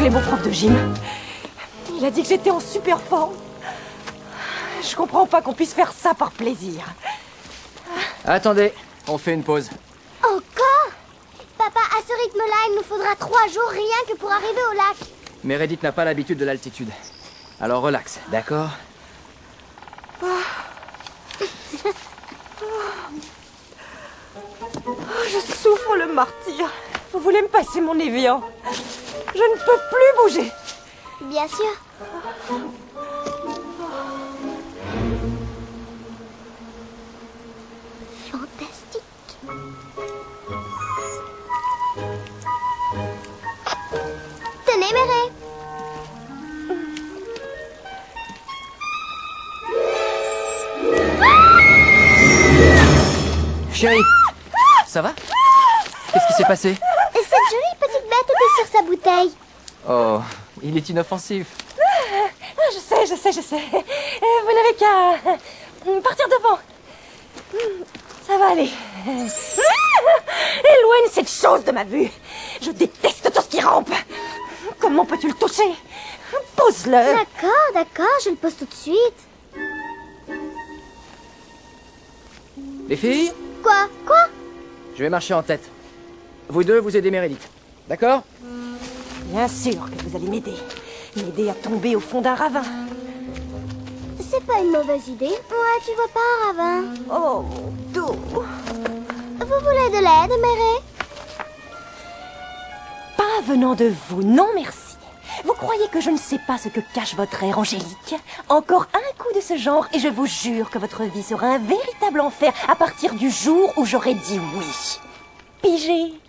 étranglé mon prof de gym. Il a dit que j'étais en super forme. Je comprends pas qu'on puisse faire ça par plaisir. Attendez, on fait une pause. Encore? Papa, à ce rythme-là, il nous faudra 3 jours rien que pour arriver au lac. Meredith n'a pas l'habitude de l'altitude. Alors relax, d'accord? Je souffre le martyr. Vous voulez me passer mon Evian? Je ne peux plus bouger. Bien sûr. Fantastique. Tenez, Méré. Chérie, ça va? Qu'est-ce qui s'est passé? Cette jolie petite bête était sur sa bouteille. Oh, il est inoffensif. Je sais. Vous n'avez qu'à partir devant. Ça va aller. Éloigne cette chose de ma vue. Je déteste tout ce qui rampe. Comment peux-tu le toucher? Pose-le. D'accord, je le pose tout de suite. Les filles, Quoi? je vais marcher en tête. Vous deux, vous aidez Meredith. D'accord? Bien sûr que vous allez m'aider. M'aider à tomber au fond d'un ravin. C'est pas une mauvaise idée. Ouais, tu vois pas un ravin. Oh, mon dos. Vous voulez de l'aide, Méré? Pas venant de vous, non merci. Vous croyez que je ne sais pas ce que cache votre air angélique? Encore un coup de ce genre et je vous jure que votre vie sera un véritable enfer à partir du jour où j'aurai dit oui. Pigé.